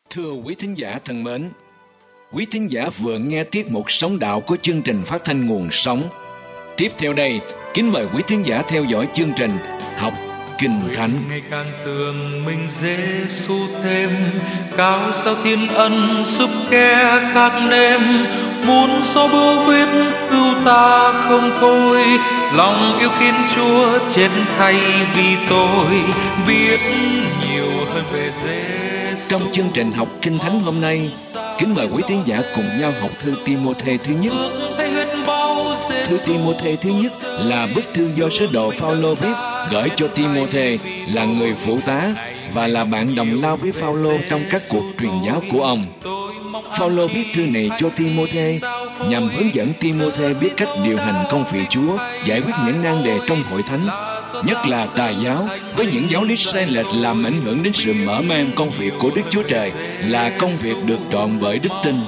Thưa quý thính giả thân mến, quý thính giả vừa nghe tiết mục Sống Đạo của chương trình phát thanh Nguồn Sống. Tiếp theo đây, kính mời quý thính giả theo dõi chương trình Học Kinh Thánh. Ngày càng tưởng mình Giê-xu thêm, cao sao thiên ân giúp kẻ khác nêm, muốn xóa bưu huyết cứu ta không thôi, lòng yêu kính Chúa chết thay vì tôi, biết nhiều hơn về Giê-xu. Trong chương trình Học Kinh Thánh hôm nay, kính mời quý thính giả cùng nhau học thư Ti-mô-thê thứ nhất. Thư Ti-mô-thê thứ nhất là bức thư do sứ đồ Phao-lô viết gửi cho Ti-mô-thê là người phụ tá và là bạn đồng lao với Phao-lô trong các cuộc truyền giáo của ông. Phao-lô viết thư này cho Ti-mô-thê nhằm hướng dẫn Ti-mô-thê biết cách điều hành công việc Chúa, giải quyết những nan đề trong hội thánh, nhất là tà giáo với những giáo lý sai lệch làm ảnh hưởng đến sự mở mang công việc của Đức Chúa Trời là công việc được trọn bởi đức tin.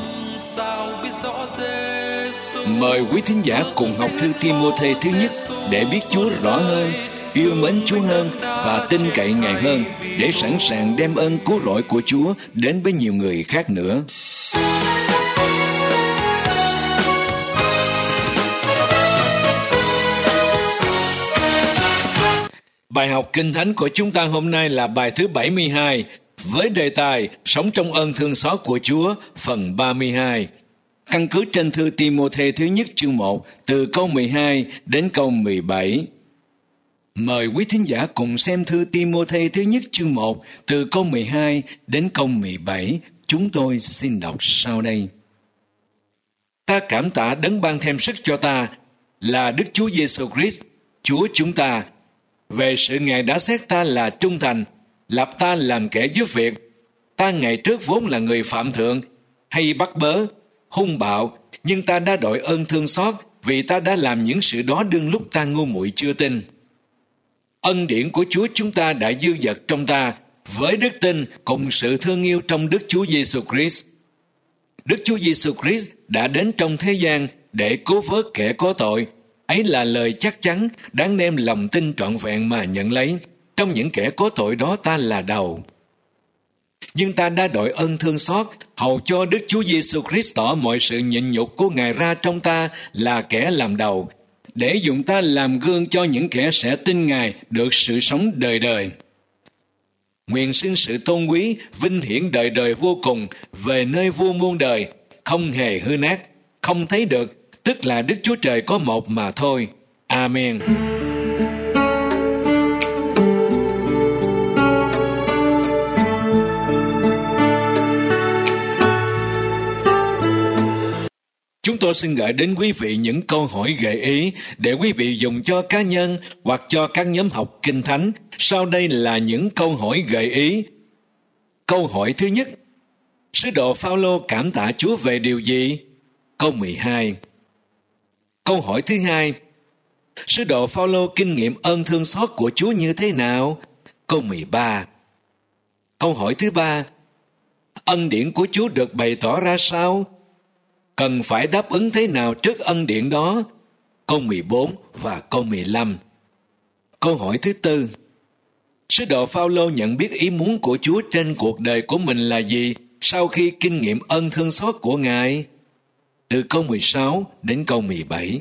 Mời quý thính giả cùng học thư Ti-mô-thê thứ nhất để biết Chúa rõ hơn, yêu mến Chúa hơn và tin cậy Ngài hơn, để sẵn sàng đem ơn cứu rỗi của Chúa đến với nhiều người khác nữa. Bài học Kinh Thánh của chúng ta hôm nay là bài thứ 72 với đề tài Sống trong ơn thương xót của Chúa, phần 32. Căn cứ trên thư Ti-mô-thê thứ nhất chương 1 từ câu 12 đến câu 17. Mời quý thính giả cùng xem thư Ti-mô-thê thứ nhất chương 1 từ câu 12 đến câu 17. Chúng tôi xin đọc sau đây. Ta cảm tạ đấng ban thêm sức cho ta là Đức Chúa Giêsu Christ, Chúa chúng ta, về sự Ngài đã xét ta là trung thành, lập ta làm kẻ giúp việc. Ta ngày trước vốn là người phạm thượng, hay bắt bớ, hung bạo, nhưng ta đã đội ơn thương xót vì ta đã làm những sự đó đương lúc ta ngu muội chưa tin. Ân điển của Chúa chúng ta đã dư dật trong ta với đức tin cùng sự thương yêu trong Đức Chúa Giêsu Christ. Đức Chúa Giêsu Christ đã đến trong thế gian để cứu vớt kẻ có tội. Ấy là lời chắc chắn đáng đem lòng tin trọn vẹn mà nhận lấy. Trong những kẻ có tội đó ta là đầu. Nhưng ta đã đội ơn thương xót hầu cho Đức Chúa Giêsu Christ tỏ mọi sự nhịn nhục của Ngài ra trong ta là kẻ làm đầu, để dùng ta làm gương cho những kẻ sẽ tin Ngài được sự sống đời đời. Nguyện xin sự tôn quý, vinh hiển đời đời vô cùng về nơi vua muôn đời, không hề hư nát, không thấy được, tức là Đức Chúa Trời có một mà thôi. Amen. Chúng tôi xin gửi đến quý vị những câu hỏi gợi ý để quý vị dùng cho cá nhân hoặc cho các nhóm học Kinh Thánh. Sau đây là những câu hỏi gợi ý. Câu hỏi thứ nhất: sứ đồ Phao-lô cảm tạ Chúa về điều gì? Câu 12. Câu hỏi thứ hai: sứ đồ Phao-lô kinh nghiệm ơn thương xót của Chúa như thế nào? Câu 13. Câu hỏi thứ ba: ân điển của Chúa được bày tỏ ra sao? Cần phải đáp ứng thế nào trước ân điển đó? Câu 14 và câu 15. Câu hỏi thứ tư: sứ đồ Phao-lô nhận biết ý muốn của Chúa trên cuộc đời của mình là gì sau khi kinh nghiệm ơn thương xót của Ngài? Từ câu 16 đến câu 17.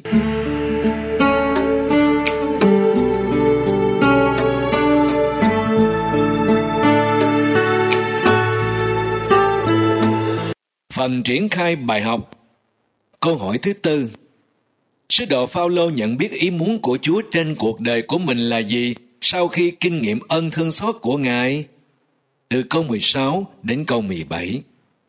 Phần triển khai bài học. Câu hỏi thứ tư: sứ đồ Phao-lô nhận biết ý muốn của Chúa trên cuộc đời của mình là gì sau khi kinh nghiệm ơn thương xót của Ngài? Từ câu 16 đến câu 17.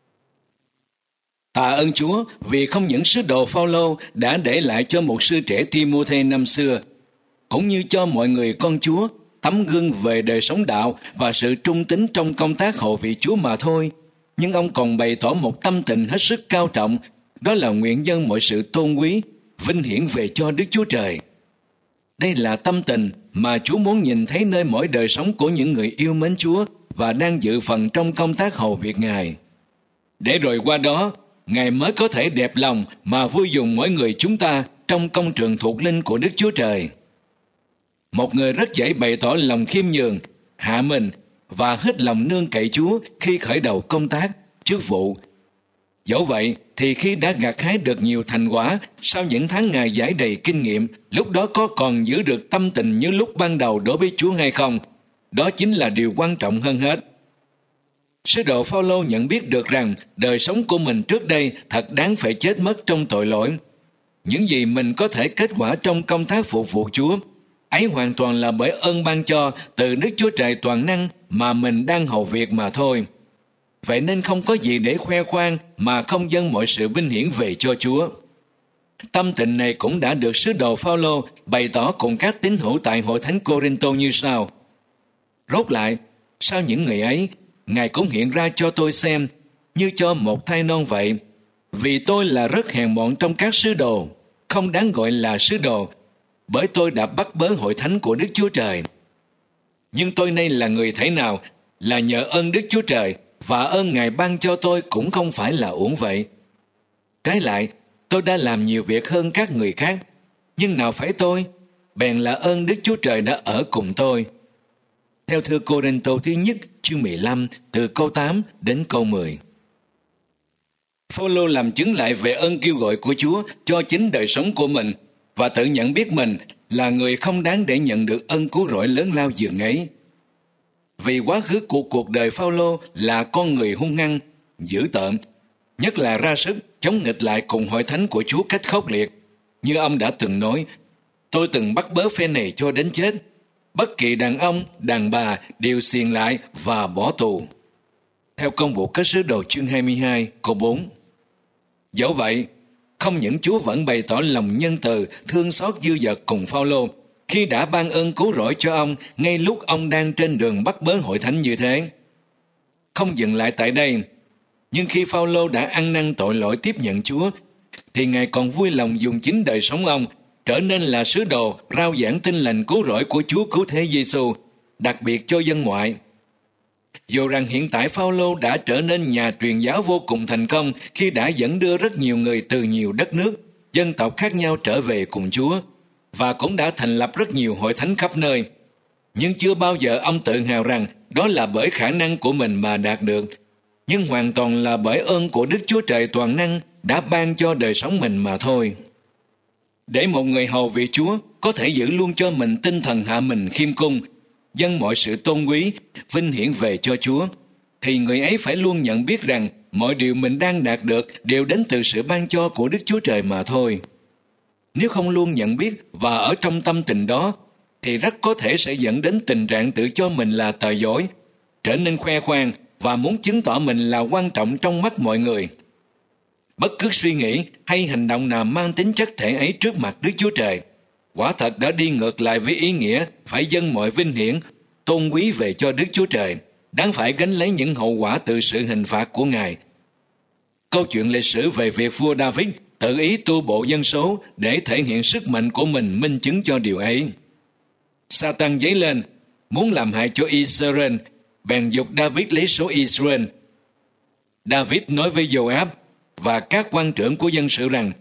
Tạ ơn Chúa vì không những sứ đồ Phao-lô đã để lại cho mục sư trẻ Ti-mô-thê năm xưa, cũng như cho mọi người con Chúa tấm gương về đời sống đạo và sự trung tín trong công tác hầu vị Chúa mà thôi, nhưng ông còn bày tỏ một tâm tình hết sức cao trọng, đó là nguyện dâng mọi sự tôn quý, vinh hiển về cho Đức Chúa Trời. Đây là tâm tình mà Chúa muốn nhìn thấy nơi mỗi đời sống của những người yêu mến Chúa và đang dự phần trong công tác hầu việc Ngài. Để rồi qua đó, Ngài mới có thể đẹp lòng mà vui dùng mỗi người chúng ta trong công trường thuộc linh của Đức Chúa Trời. Một người rất dễ bày tỏ lòng khiêm nhường, hạ mình và hết lòng nương cậy Chúa khi khởi đầu công tác chức vụ. Dẫu vậy thì khi đã gặt hái được nhiều thành quả, sau những tháng ngày trải đầy kinh nghiệm, lúc đó có còn giữ được tâm tình như lúc ban đầu đối với Chúa hay không? Đó chính là điều quan trọng hơn hết. Sứ đồ Phao-lô nhận biết được rằng đời sống của mình trước đây thật đáng phải chết mất trong tội lỗi. Những gì mình có thể kết quả trong công tác phục vụ Chúa, ấy hoàn toàn là bởi ơn ban cho từ Đức Chúa Trời toàn năng mà mình đang hầu việc mà thôi. Vậy nên không có gì để khoe khoang mà không dâng mọi sự vinh hiển về cho Chúa. Tâm tình này cũng đã được sứ đồ Phao-lô bày tỏ cùng các tín hữu tại hội thánh Cô-rinh-tô như sau: Rốt lại, sau những ngày ấy, Ngài cũng hiện ra cho tôi xem như cho một thai non vậy. Vì tôi là rất hèn mọn trong các sứ đồ, không đáng gọi là sứ đồ, bởi tôi đã bắt bớ hội thánh của Đức Chúa Trời. Nhưng tôi nay là người thể nào là nhờ ơn Đức Chúa Trời, và ơn Ngài ban cho tôi cũng không phải là uổng vậy. Trái lại, tôi đã làm nhiều việc hơn các người khác, nhưng nào phải tôi, bèn là ơn Đức Chúa Trời đã ở cùng tôi. Theo thư Cô-rinh-tô thứ nhất chương 15 từ câu 8 đến câu 10. Phao-lô làm chứng lại về ơn kêu gọi của Chúa cho chính đời sống của mình và tự nhận biết mình là người không đáng để nhận được ơn cứu rỗi lớn lao dường ấy. Vì quá khứ của cuộc đời Phao-lô là con người hung hăng, dữ tợn, nhất là ra sức chống nghịch lại cùng hội thánh của Chúa cách khốc liệt. Như ông đã từng nói, tôi từng bắt bớ phe này cho đến chết. Bất kỳ đàn ông, đàn bà đều xiềng lại và bỏ tù. Theo Công vụ các sứ đồ chương 22 câu 4. Dẫu vậy, không những Chúa vẫn bày tỏ lòng nhân từ, thương xót dư dật cùng Phao-lô khi đã ban ơn cứu rỗi cho ông ngay lúc ông đang trên đường bắt bớ hội thánh như thế. Không dừng lại tại đây, nhưng khi Phao-lô đã ăn năn tội lỗi tiếp nhận Chúa, thì Ngài còn vui lòng dùng chính đời sống ông trở nên là sứ đồ rao giảng tin lành cứu rỗi của Chúa cứu thế Giêsu, đặc biệt cho dân ngoại. Dù rằng hiện tại Phao-lô đã trở nên nhà truyền giáo vô cùng thành công khi đã dẫn đưa rất nhiều người từ nhiều đất nước, dân tộc khác nhau trở về cùng Chúa, và cũng đã thành lập rất nhiều hội thánh khắp nơi. Nhưng chưa bao giờ ông tự hào rằng đó là bởi khả năng của mình mà đạt được, nhưng hoàn toàn là bởi ơn của Đức Chúa Trời toàn năng đã ban cho đời sống mình mà thôi. Để một người hầu việc Chúa có thể giữ luôn cho mình tinh thần hạ mình khiêm cung, dâng mọi sự tôn quý, vinh hiển về cho Chúa, thì người ấy phải luôn nhận biết rằng mọi điều mình đang đạt được đều đến từ sự ban cho của Đức Chúa Trời mà thôi. Nếu không luôn nhận biết và ở trong tâm tình đó, thì rất có thể sẽ dẫn đến tình trạng tự cho mình là tài giỏi, trở nên khoe khoang và muốn chứng tỏ mình là quan trọng trong mắt mọi người. Bất cứ suy nghĩ hay hành động nào mang tính chất thể ấy trước mặt Đức Chúa Trời, quả thật đã đi ngược lại với ý nghĩa phải dâng mọi vinh hiển, tôn quý về cho Đức Chúa Trời, đáng phải gánh lấy những hậu quả từ sự hình phạt của Ngài. Câu chuyện lịch sử về việc vua David tự ý tu bộ dân số để thể hiện sức mạnh của mình minh chứng cho điều ấy. Satan dấy lên, muốn làm hại cho Israel, bèn giục David lấy số Israel. David nói với Joab và các quan trưởng của dân sự rằng: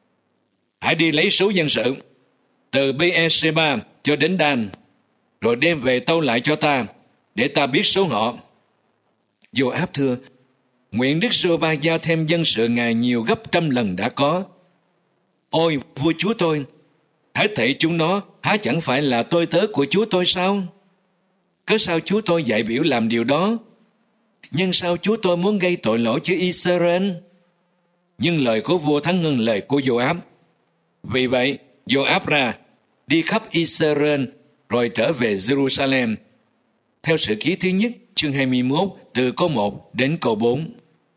hãy đi lấy số dân sự từ Beersheba cho đến Dan, rồi đem về tâu lại cho ta, để ta biết số họ. Joab thưa: nguyện Đức Giê-hô-va giao thêm dân sự Ngài nhiều gấp trăm lần đã có. Ôi vua chúa tôi, hết thảy chúng nó há chẳng phải là tôi tớ của chúa tôi sao? Cớ sao chúa tôi dạy biểu làm điều đó? Nhưng sao chúa tôi muốn gây tội lỗi cho Israel? Nhưng lời của vua thắng hơn lời của Joab. Vì vậy Joab ra đi khắp Israel rồi trở về Jerusalem. Theo Sử Ký thứ nhất chương 21 từ câu 1 đến câu 4.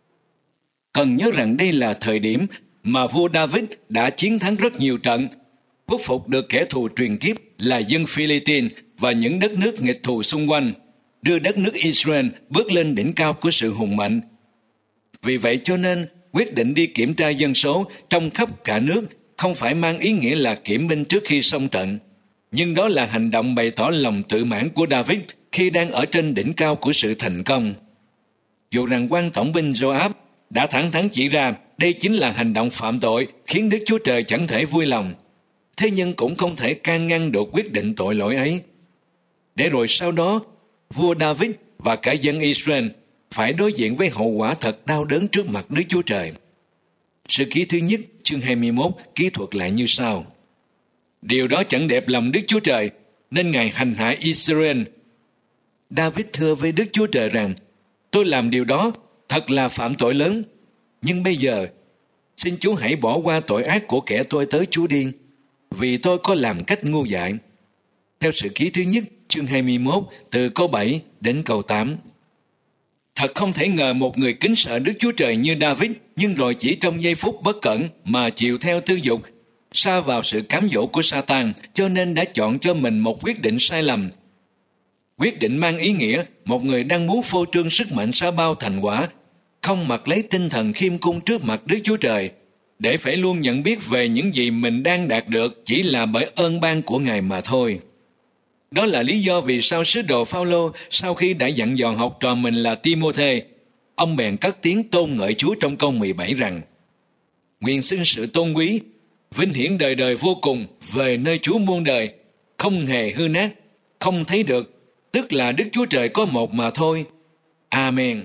Cần nhớ rằng đây là thời điểm mà vua David đã chiến thắng rất nhiều trận, khuất phục được kẻ thù truyền kiếp là dân Philippines và những đất nước nghịch thù xung quanh, đưa đất nước Israel bước lên đỉnh cao của sự hùng mạnh. Vì vậy cho nên quyết định đi kiểm tra dân số trong khắp cả nước không phải mang ý nghĩa là kiểm binh trước khi xông trận, nhưng đó là hành động bày tỏ lòng tự mãn của David khi đang ở trên đỉnh cao của sự thành công. Dù rằng quan tổng binh Joab đã thẳng thắn chỉ ra đây chính là hành động phạm tội khiến Đức Chúa Trời chẳng thể vui lòng, thế nhưng cũng không thể can ngăn được quyết định tội lỗi ấy. Để rồi sau đó, vua David và cả dân Israel phải đối diện với hậu quả thật đau đớn trước mặt Đức Chúa Trời. Sử ký thứ nhất chương 21 kỹ thuật lại như sau. Điều đó chẳng đẹp lòng Đức Chúa Trời, nên Ngài hành hạ Israel. David thưa với Đức Chúa Trời rằng, tôi làm điều đó thật là phạm tội lớn, nhưng bây giờ xin Chúa hãy bỏ qua tội ác của kẻ tôi tới Chúa đi, vì tôi có làm cách ngu dại. Theo Sử ký thứ nhất chương 21 từ câu 7 đến câu 8. Thật không thể ngờ một người kính sợ Đức Chúa Trời như David, nhưng rồi chỉ trong giây phút bất cẩn mà chịu theo tư dục, sa vào sự cám dỗ của Sa-tan, cho nên đã chọn cho mình một quyết định sai lầm. Quyết định mang ý nghĩa một người đang muốn phô trương sức mạnh sa bao thành quả, không mặc lấy tinh thần khiêm cung trước mặt Đức Chúa Trời, để phải luôn nhận biết về những gì mình đang đạt được chỉ là bởi ơn ban của Ngài mà thôi. Đó là lý do vì sao sứ đồ Phao-lô sau khi đã dặn dò học trò mình là Ti-mô-thê, ông bèn cất tiếng tôn ngợi Chúa trong câu 17 rằng: Nguyện xin sự tôn quý, vinh hiển đời đời vô cùng về nơi Chúa muôn đời, không hề hư nát, không thấy được, tức là Đức Chúa Trời có một mà thôi. Amen.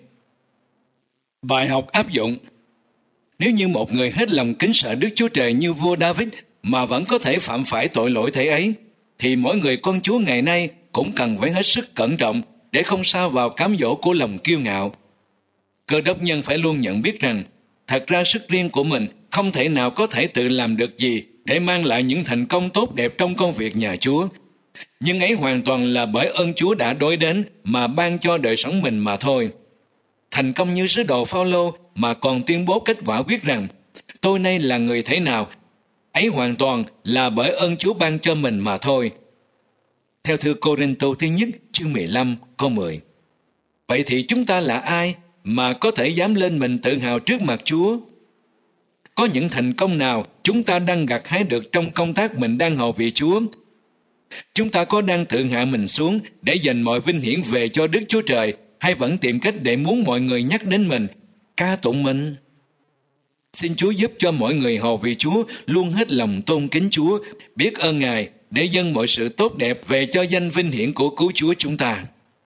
Bài học áp dụng. Nếu như một người hết lòng kính sợ Đức Chúa Trời như vua David mà vẫn có thể phạm phải tội lỗi thể ấy, thì mỗi người con Chúa ngày nay cũng cần phải hết sức cẩn trọng để không sa vào cám dỗ của lòng kiêu ngạo. Cơ đốc nhân phải luôn nhận biết rằng thật ra sức riêng của mình không thể nào có thể tự làm được gì để mang lại những thành công tốt đẹp trong công việc nhà Chúa. Nhưng ấy hoàn toàn là bởi ơn Chúa đã đối đến mà ban cho đời sống mình mà thôi. Thành công như sứ đồ Phao-lô mà còn tuyên bố kết quả viết rằng tôi nay là người thế nào, ấy hoàn toàn là bởi ơn Chúa ban cho mình mà thôi. Theo thư Cô-rinh-tô thứ nhất chương 15 câu 10. Vậy thì chúng ta là ai mà có thể dám lên mình tự hào trước mặt Chúa? Có những thành công nào chúng ta đang gặt hái được trong công tác mình đang hầu vị Chúa? Chúng ta có đang tự hạ mình xuống để dành mọi vinh hiển về cho Đức Chúa Trời, hay vẫn tìm cách để muốn mọi người nhắc đến mình, ca tụng mình? Xin Chúa giúp cho mọi người hầu vị Chúa luôn hết lòng tôn kính Chúa, biết ơn Ngài để dâng mọi sự tốt đẹp về cho danh vinh hiển của cứu Chúa chúng ta.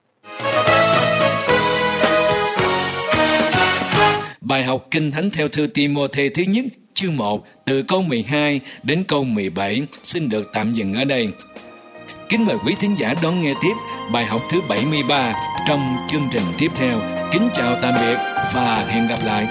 Bài học Kinh Thánh theo thư Ti-mô-thê thứ nhất chương 1 từ câu 12 đến câu 17 xin được tạm dừng ở đây. Kính mời quý thính giả đón nghe tiếp bài học thứ 73 trong chương trình tiếp theo. Kính chào tạm biệt và hẹn gặp lại.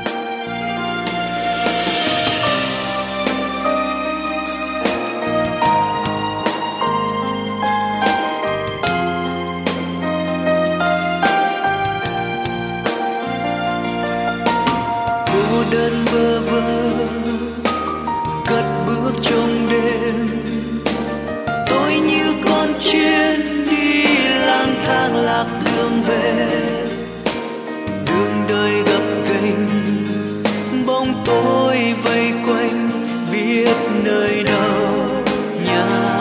Cô đơn bơ vơ cất bước trong đêm, tôi như con chiên đi lang thang lạc đường về. Đường đời gập ghềnh, bóng tối vây quanh, biết nơi đâu nhà.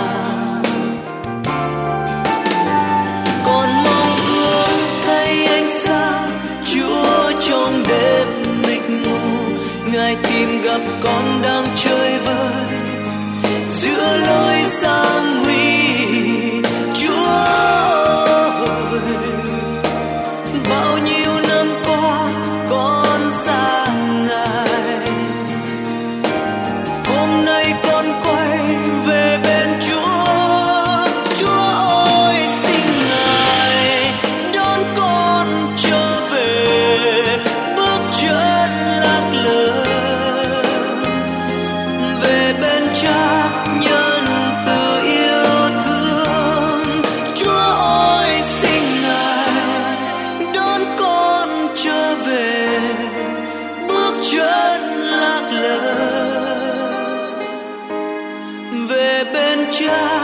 Còn mong ước thấy ánh sáng Chúa trong đêm mịt mù, Ngài tìm gặp con đang chơi vơi giữa lối gian nguy. Chúa ơi, bao nhiêu năm qua con xa Ngài, hôm nay con quay về bên Chúa. Chúa ơi, xin Ngài đón con trở về, bước chân lạc lờ về bên Cha nhân từ yêu thương. Chúa ơi, xin Ngài đón con trở về, bước chân lạc lờ về bên Cha